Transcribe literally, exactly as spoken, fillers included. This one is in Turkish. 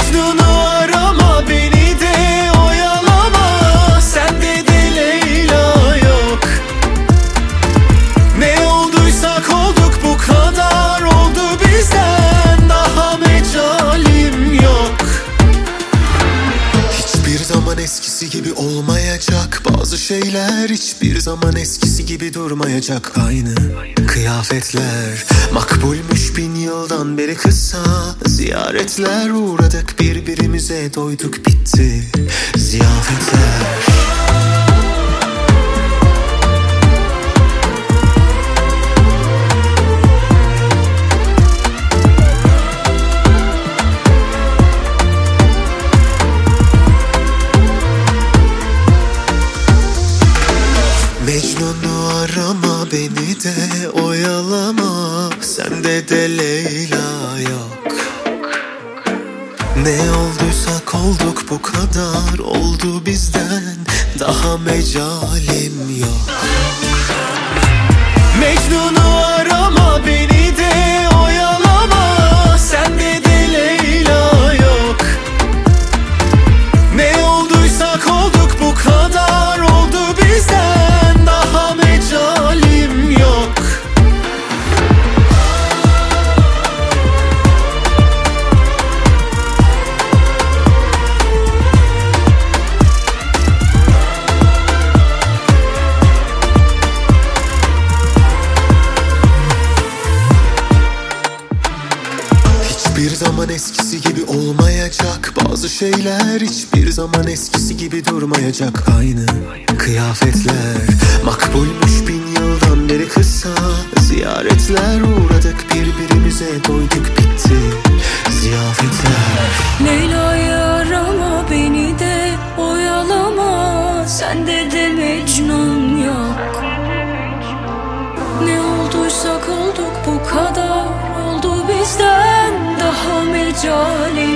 Mecnun'u arama, beni de oyalama, sende de Leyla yok. Ne olduysak olduk, bu kadar oldu bizden, daha mecalim yok. Hiçbir zaman eskisi gibi olmayacak, bazı şeyler hiçbir zaman eskisi gibi durmayacak. Aynı kıyafetler makbulmuş bin yıldan beri, kısa ziyaretler, uğradık birbirimize, doyduk bitti ziyafetler. Mecnun'u arama, beni de oyalama, sende de Leyla yok. Ne olduysak olduk, bu kadar oldu bizden, daha mecalim yok. Mecnun'u arama, beni de oyalama, sende de Leyla yok. Ne olduysak olduk, bu kadar oldu bizden, daha mecalim yok. Hiçbir zaman eskisi gibi olmayacak, bazı şeyler hiçbir zaman eskisi gibi durmayacak. Aynı kıyafetler makbulmuş bin yıldan beri, kısa ziyaretler, uğradık birbirimize, doyduk bitti ziyafetler. Leyla'yı arama, beni de oyalama, sende de Mecnun yok. Ne olduysak olduk, bu kadar oldu bizden, daha mecalim